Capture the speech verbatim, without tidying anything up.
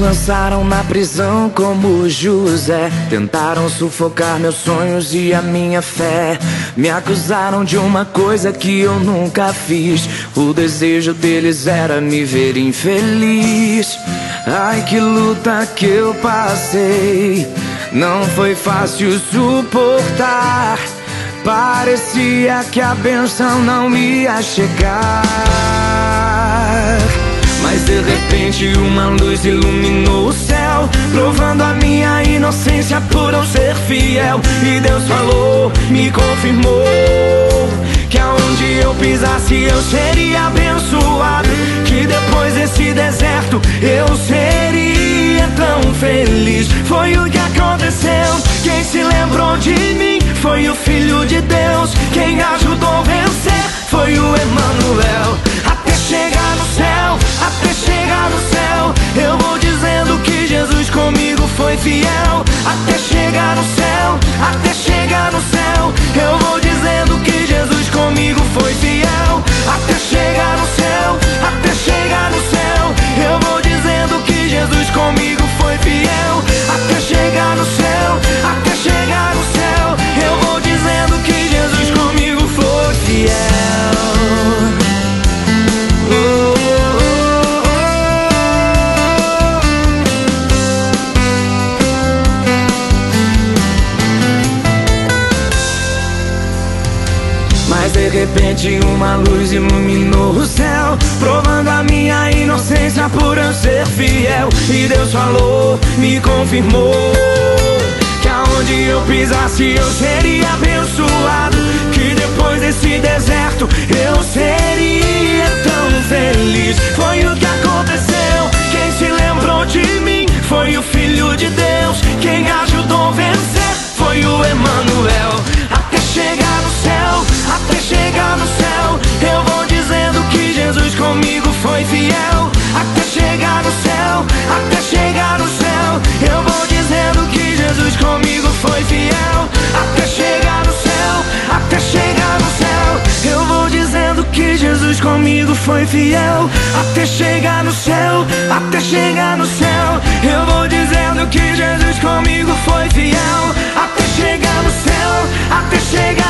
lançaram na prisão como José. Tentaram sufocar meus sonhos e a minha fé. Me acusaram de uma coisa que eu nunca fiz. O desejo deles era me ver infeliz. Ai, que luta que eu passei. Não foi fácil suportar. Parecia que a bênção não ia chegar. Mas de repente uma luz iluminou o céu, provando a minha inocência por eu ser fiel. E Deus falou, me confirmou, que aonde eu pisasse eu seria abençoado. Que depois desse deserto eu seria tão feliz. Foi o que aconteceu. Quem se lembrou de mim foi o Filho de Deus. Quem ajudou a vencer foi o Emanuel. Até chegar no céu, até chegar no céu, eu vou dizendo que Jesus comigo foi fiel. Até chegar no céu, até chegar no céu, eu vou dizendo que Jesus comigo foi fiel. Até chegar no céu, até chegar no céu, eu vou dizendo que Jesus comigo foi fiel. Até chegar no céu, até chegar no céu, eu vou dizendo que Jesus comigo foi fiel. Oh, oh, oh. Mas de repente uma luz iluminou o céu, provando a minha inocência por eu ser fiel. E Deus falou, me confirmou, que aonde eu pisasse eu seria abençoado. Que depois desse deserto eu seria tão feliz. Foi o que aconteceu. Quem se lembrou de mim foi o Filho de Deus. Quem ajudou a vencer foi o Emanuel. Até chegar no céu, até chegar no céu, eu vou dizendo que Jesus comigo foi fiel. Até chegar no céu, até chegar no céu, eu vou dizendo que Jesus comigo foi fiel. Até chegar no céu, até chegar no céu, eu vou dizendo que Jesus comigo foi fiel. Até chegar no céu, até chegar no céu, eu vou dizendo que Jesus comigo foi fiel. Até chegar no céu, até chegar